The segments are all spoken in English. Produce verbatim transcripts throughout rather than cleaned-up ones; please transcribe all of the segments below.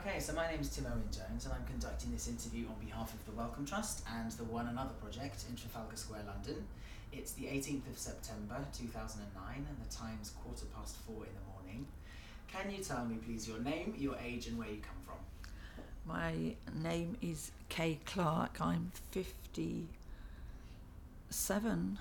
Okay, so my name is Tim Owen Jones and I'm conducting this interview on behalf of the Wellcome Trust and the One Another Project in Trafalgar Square, London. It's the eighteenth of September two thousand nine and the time's quarter past four in the morning. Can you tell me please your name, your age and where you come from? My name is Kay Clark. I'm fifty-seven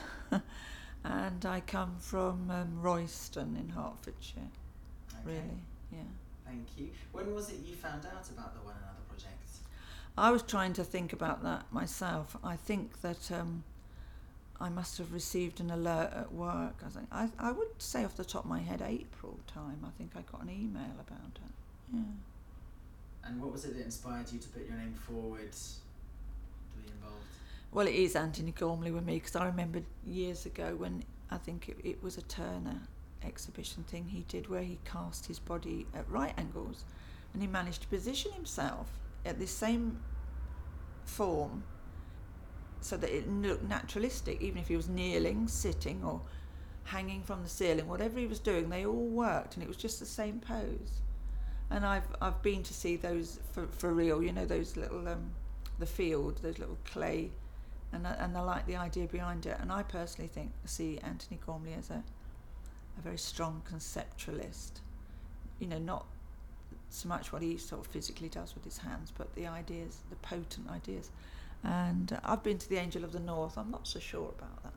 and I come from um, Royston in Hertfordshire. Okay. Really, yeah. Thank you. When was it you found out about the One Another Project? I was trying to think about that myself. I think that um, I must have received an alert at work. I think I, I would say off the top of my head April time. I think I got an email about it. Yeah. And what was it that inspired you to put your name forward to be involved? Well, it is Anthony Gormley with me, because I remember years ago when I think it, it was a Turner exhibition thing he did where he cast his body at right angles and he managed to position himself at this same form so that it looked naturalistic, even if he was kneeling, sitting or hanging from the ceiling, whatever he was doing, they all worked and it was just the same pose. And I've I've been to see those for, for real, you know, those little um, the field, those little clay, and I, and I like the idea behind it. And I personally think see Anthony Gormley as a a very strong conceptualist. You know, not so much what he sort of physically does with his hands, but the ideas, the potent ideas. And uh, I've been to the Angel of the North. I'm not so sure about that.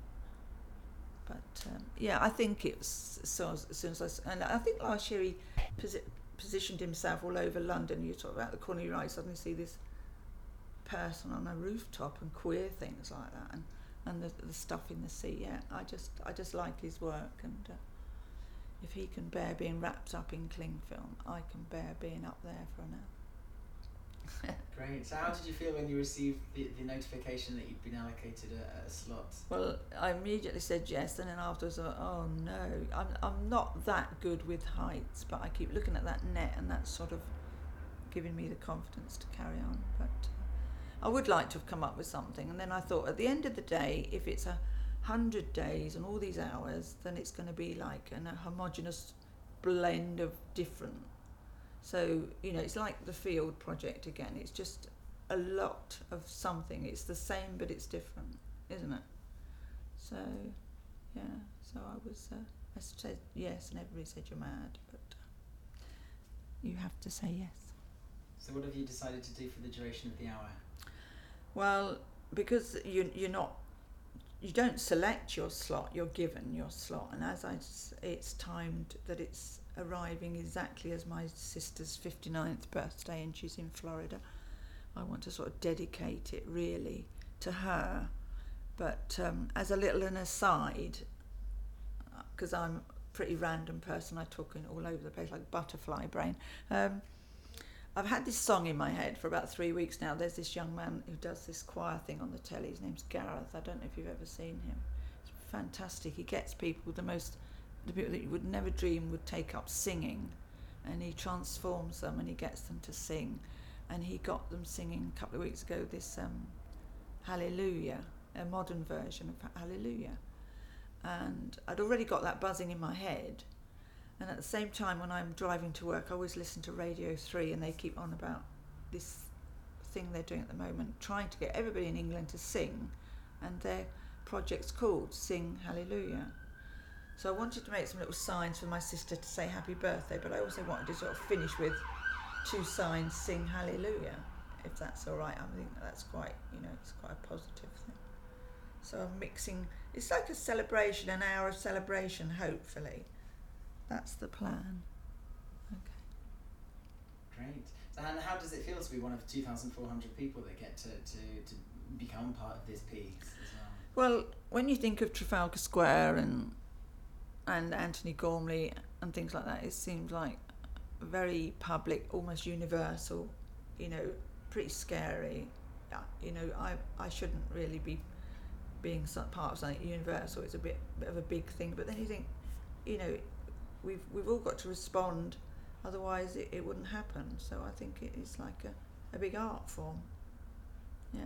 But um, yeah, I think it's so as soon as I and I think last year he posi- positioned himself all over London. You talk about the corner of your eye, you suddenly see this person on a rooftop and queer things like that, and and the, the stuff in the sea. Yeah, I just I just like his work, and uh, if he can bear being wrapped up in cling film, I can bear being up there for an hour. Great. So how did you feel when you received the, the notification that you'd been allocated a, a slot? Well, I immediately said yes, and then afterwards I thought, oh no, I'm I'm not that good with heights, but I keep looking at that net and that's sort of giving me the confidence to carry on. But uh, I would like to have come up with something, and then I thought at the end of the day, if it's a hundred days and all these hours, then it's going to be like an, a homogeneous blend of different. So, you know, it's like the field project again. It's just a lot of something. It's the same, but it's different, isn't it? So, yeah. So I was, uh, I said yes, and everybody said you're mad, but you have to say yes. So what have you decided to do for the duration of the hour? Well, because you you're not, you don't select your slot. You're given your slot, and as I, it's timed that it's arriving exactly as my sister's fifty-ninth birthday, and she's in Florida. I want to sort of dedicate it really to her, but um, as a little an aside, because I'm a pretty random person, I talk in all over the place like butterfly brain. Um, I've had this song in my head for about three weeks now. There's this young man who does this choir thing on the telly. His name's Gareth. I don't know if you've ever seen him. It's fantastic. He gets people, the most the people that you would never dream would take up singing, and he transforms them and he gets them to sing. And he got them singing a couple of weeks ago this um, Hallelujah, a modern version of Hallelujah. And I'd already got that buzzing in my head. And at the same time, when I'm driving to work, I always listen to Radio three, and they keep on about this thing they're doing at the moment, trying to get everybody in England to sing, and their project's called Sing Hallelujah. So I wanted to make some little signs for my sister to say happy birthday, but I also wanted to sort of finish with two signs, Sing Hallelujah, if that's all right. I think that's quite, you know, it's quite a positive thing. So I'm mixing, it's like a celebration, an hour of celebration, hopefully. That's the plan. Okay. Great. So, and how does it feel to be one of two thousand four hundred people that get to, to, to become part of this piece as well? Well, when you think of Trafalgar Square and and Anthony Gormley and things like that, it seems like very public, almost universal, you know, pretty scary. Yeah, you know, I I shouldn't really be being part of something universal. It's a bit, bit of a big thing. But then you think, you know, we've we've all got to respond, otherwise it, it wouldn't happen. So I think it is like a, a big art form. Yeah.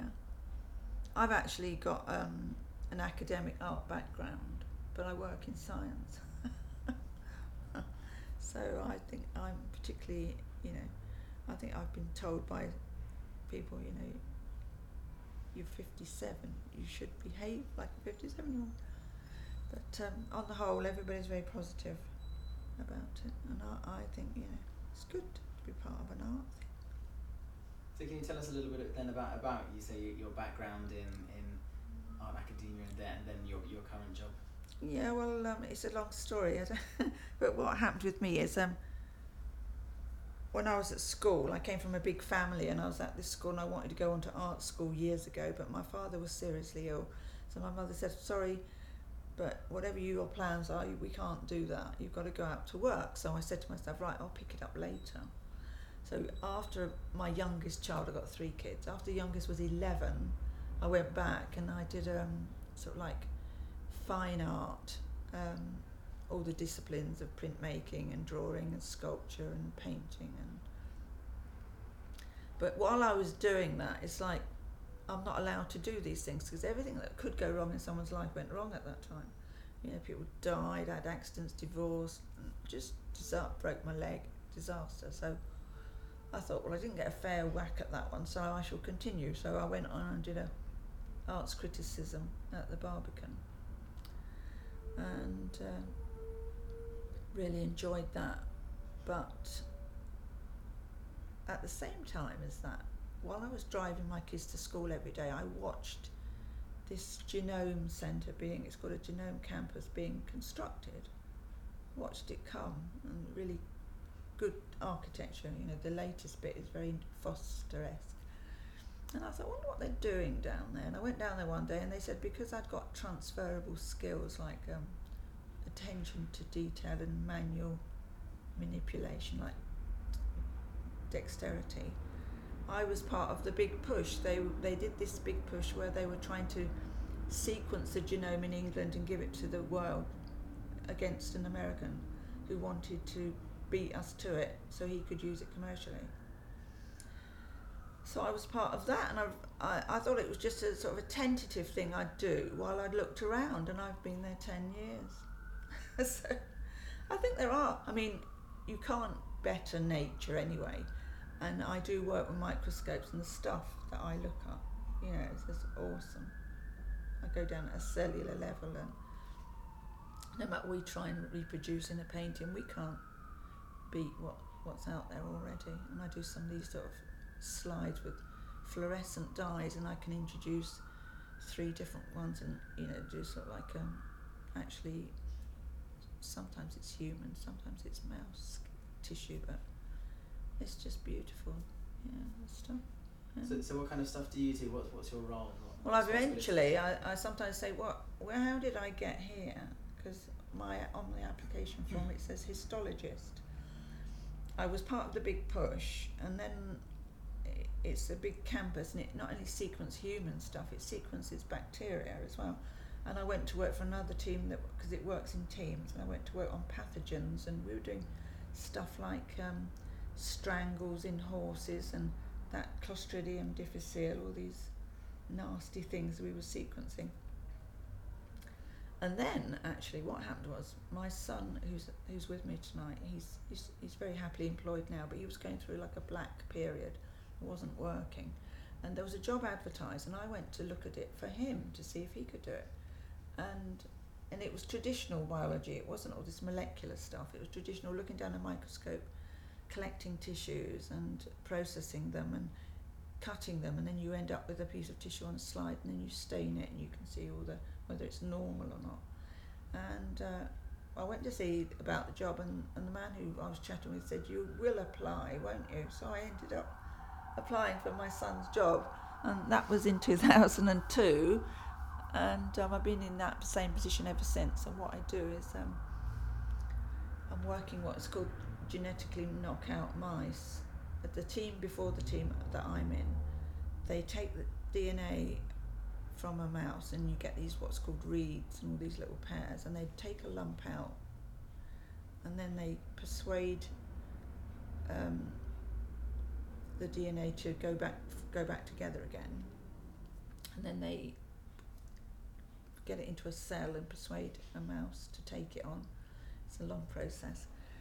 I've actually got um, an academic art background, but I work in science. So I think I'm particularly, you know, I think I've been told by people, you know, you're fifty-seven, you should behave like a fifty-seven-year-old. But um, on the whole, everybody's very positive about it, and I, I think, you know, it's good to be part of an art thing. So can you tell us a little bit then about, about you say your background in, in art academia and then, and then your, your current job? Yeah, well, um, it's a long story, I don't but what happened with me is um, when I was at school, I came from a big family, and I was at this school and I wanted to go on to art school years ago, but my father was seriously ill, so my mother said, sorry, but whatever your plans are, we can't do that, you've got to go out to work. So I said to myself, right, I'll pick it up later. So after my youngest child, I got three kids, after the youngest was eleven, I went back and I did um, sort of like fine art, um, all the disciplines of printmaking and drawing and sculpture and painting. And but while I was doing that, it's like I'm not allowed to do these things because everything that could go wrong in someone's life went wrong at that time. You know, people died, had accidents, divorce, just disaster, broke my leg, disaster. So I thought, well, I didn't get a fair whack at that one, so I shall continue. So I went on and did a arts criticism at the Barbican, and uh, really enjoyed that. But at the same time as that, while I was driving my kids to school every day, I watched this genome centre being, it's called a genome campus, being constructed. Watched it come, and really good architecture, you know, the latest bit is very Foster-esque. And I thought, I wonder what they're doing down there. And I went down there one day and they said because I'd got transferable skills like um, attention to detail and manual manipulation, like dexterity, I was part of the big push. They they did this big push where they were trying to sequence the genome in England and give it to the world against an American who wanted to beat us to it so he could use it commercially. So I was part of that, and I, I, I thought it was just a sort of a tentative thing I'd do while I'd looked around, and I've been there ten years. So I think there are, I mean, you can't better nature anyway, and I do work with microscopes, and the stuff that I look at, you know, it's just awesome. I go down at a cellular level, and no matter what we try and reproduce in a painting, we can't beat what, what's out there already. And I do some of these sort of slides with fluorescent dyes, and I can introduce three different ones and, you know, do sort of like um, actually sometimes it's human, sometimes it's mouse tissue, but it's just beautiful. Yeah, the stuff. Yeah. So, so what kind of stuff do you do? What, what's your role? What well, I've eventually, I, I sometimes say, what, well, how did I get here? Because my on the application form it says histologist. I was part of the big push, and then it's a big campus, and it not only sequences human stuff, it sequences bacteria as well. And I went to work for another team that, because it works in teams, and I went to work on pathogens, and we were doing stuff like um, strangles in horses and that Clostridium difficile, all these nasty things we were sequencing. And then actually what happened was my son, who's who's with me tonight, he's he's, he's very happily employed now, but he was going through like a black period, it wasn't working, and there was a job advertised, and I went to look at it for him to see if he could do it, and and it was traditional biology, it wasn't all this molecular stuff, it was traditional, looking down a microscope, collecting tissues and processing them and cutting them, and then you end up with a piece of tissue on a slide, and then you stain it and you can see all the, whether it's normal or not. And uh, I went to see about the job, and, and the man who I was chatting with said, you will apply, won't you? So I ended up applying for my son's job, and that was in two thousand two, and um, I've been in that same position ever since. And what I do is um, I'm working what's called genetically knockout mice. But the team before the team that I'm in, they take the D N A from a mouse, and you get these what's called reads and all these little pairs, and they take a lump out, and then they persuade um, the D N A to go back go back together again, and then they get it into a cell and persuade a mouse to take it on. It's a long process.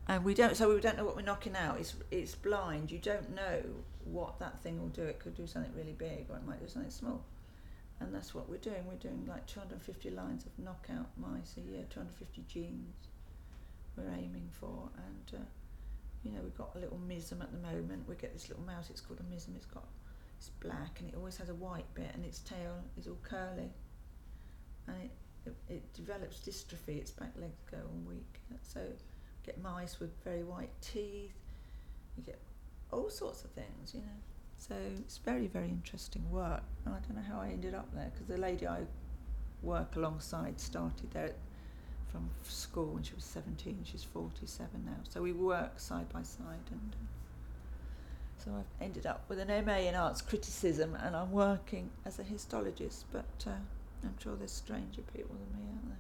and we don't. So we don't know what we're knocking out. It's it's blind. You don't know what that thing will do. It could do something really big, or it might do something small. And that's what we're doing. We're doing like two hundred fifty lines of knockout mice a year, two hundred fifty genes we're aiming for. And, uh, you know, we've got a little mism at the moment. We get this little mouse, it's called a mism. It's got, it's black and it always has a white bit and its tail is all curly. And it, it, it develops dystrophy, its back legs go all weak. So you get mice with very white teeth. You get all sorts of things, you know. So it's very, very interesting work. And I don't know how I ended up there, because the lady I work alongside started there from school when she was seventeen. She's forty-seven now. So we work side by side. And uh, so I've ended up with an M A in arts criticism, and I'm working as a histologist. But uh, I'm sure there's stranger people than me out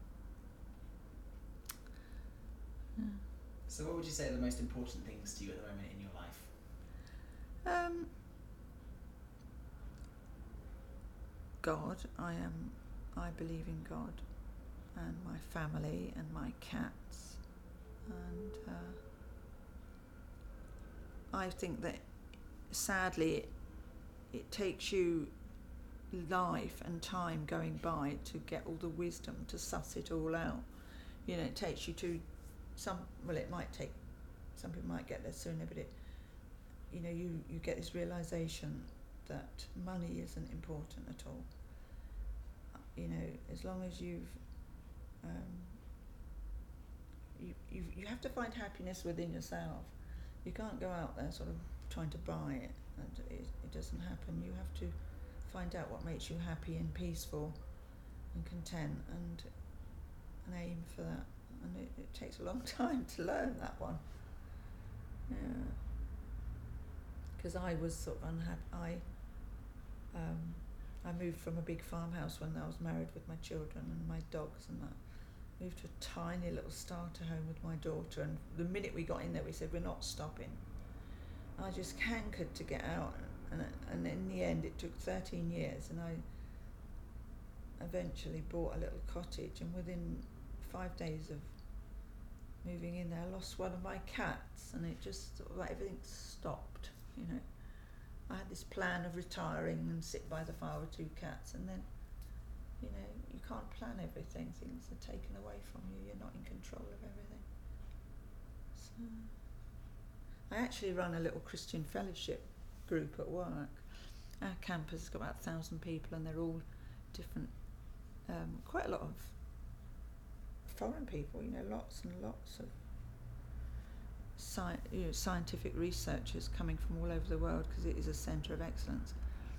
there. Yeah. So what would you say are the most important things to you at the moment in your life? Um, God, I am, I believe in God, and my family and my cats, and uh, I think that sadly it, it takes you life and time going by to get all the wisdom to suss it all out. You know, it takes you to some, well it might take, some people might get there sooner, but it, you know, you, you get this realisation that money isn't important at all. You know, as long as you've, um, you, you you have to find happiness within yourself. You can't go out there sort of trying to buy it, and it, it doesn't happen. You have to find out what makes you happy and peaceful and content, and, and aim for that. And it, it takes a long time to learn that one. Yeah. Because I was sort of unhappy. I um, I moved from a big farmhouse when I was married with my children and my dogs and that. Moved to a tiny little starter home with my daughter, and the minute we got in there we said we're not stopping. I just hankered to get out, and and in the end it took thirteen years, and I eventually bought a little cottage, and within five days of moving in there I lost one of my cats, and it just sort of like everything stopped. You know, I had this plan of retiring and sit by the fire with two cats, and then, you know, you can't plan everything. Things are taken away from you. You're not in control of everything. So, I actually run a little Christian fellowship group at work. Our campus has got about a thousand people, and they're all different. Um, quite a lot of foreign people. You know, lots and lots of Sci- you know, scientific researchers coming from all over the world, because it is a centre of excellence.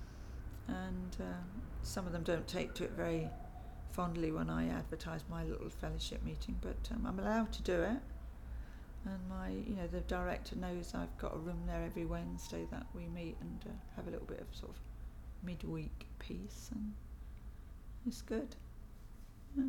And uh, some of them don't take to it very fondly when I advertise my little fellowship meeting, but um, I'm allowed to do it. And my, you know, the director knows I've got a room there every Wednesday that we meet and uh, have a little bit of sort of midweek peace, and it's good. Yeah.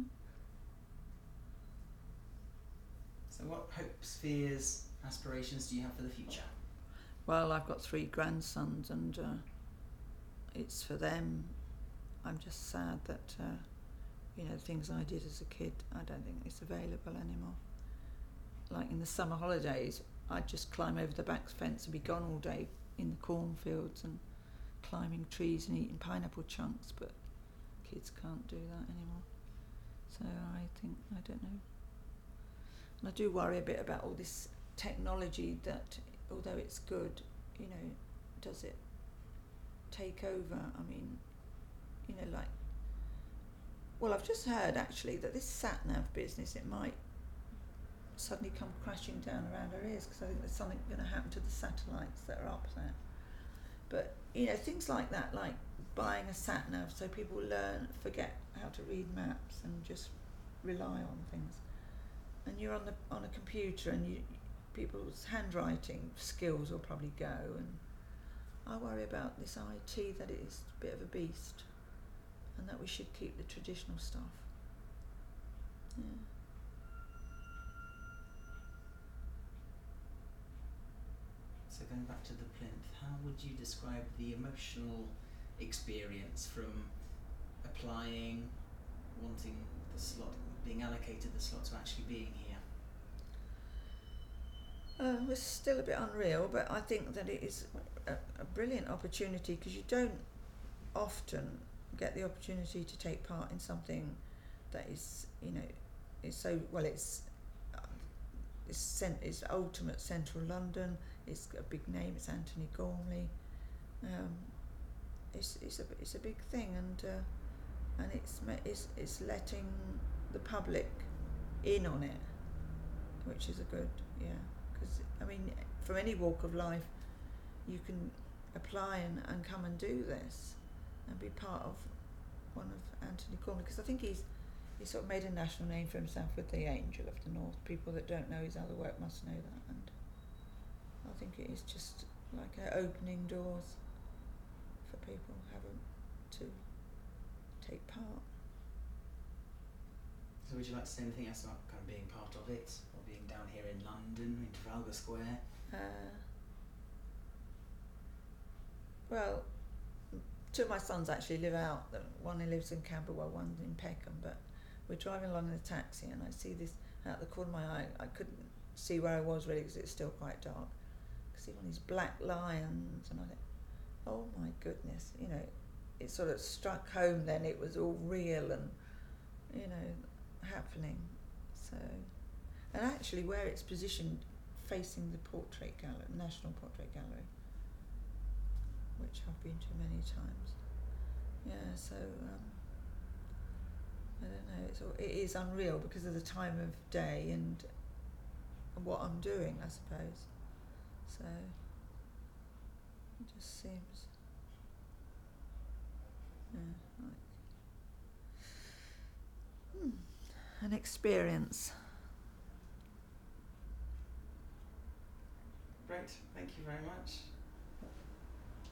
So what hopes, fears, aspirations do you have for the future? Well, I've got three grandsons, and uh, it's for them. I'm just sad that, uh, you know, things I did as a kid, I don't think it's available anymore. Like in the summer holidays, I'd just climb over the back fence and be gone all day in the cornfields and climbing trees and eating pineapple chunks, but kids can't do that anymore. So I think, I don't know. And I do worry a bit about all this technology that, although it's good, you know, does it take over? I mean, you know, like, well, I've just heard actually that this sat-nav business, it might suddenly come crashing down around our ears, because I think there's something going to happen to the satellites that are up there. But, you know, things like that, like buying a sat-nav so people learn, forget how to read maps and just rely on things. And you're on the on a computer, and you, people's handwriting skills will probably go, and I worry about this I T, that it is a bit of a beast, and that we should keep the traditional stuff. Yeah. So going back to the plinth, how would you describe the emotional experience from applying, wanting the slot, being allocated the slot, to actually being here? Uh, it's still a bit unreal, but I think that it is a, a brilliant opportunity because you don't often get the opportunity to take part in something that is, you know, is so well. It's uh, it's, cent- it's ultimate central London. It's a big name. It's Anthony Gormley. Um, it's it's a it's a big thing, and uh, and it's it's it's letting the public in on it, which is a good yeah. Because I mean, from any walk of life, you can apply and, and come and do this, and be part of one of Anthony Gormley. Because I think he's he sort of made a national name for himself with The Angel of the North. People that don't know his other work must know that, and I think it is just like uh, opening doors for people having to take part. So would you like to say anything else about kind of being part of it, or being down here in London, in Trafalgar Square? Uh, well, two of my sons actually live out. One lives in Camberwell, one in Peckham, but we're driving along in a taxi and I see this out the corner of my eye. I couldn't see where I was really because it's still quite dark. I see one of these black lions and I thought, oh my goodness, you know, it sort of struck home then. It was all real and, you know, happening. So, and actually where it's positioned facing the Portrait Gallery, National Portrait Gallery, which I've been to many times. Yeah, so um, I don't know. It's all, it is unreal because of the time of day and what I'm doing, I suppose. So it just seems, yeah, like hmm, an experience. Great, thank you very much.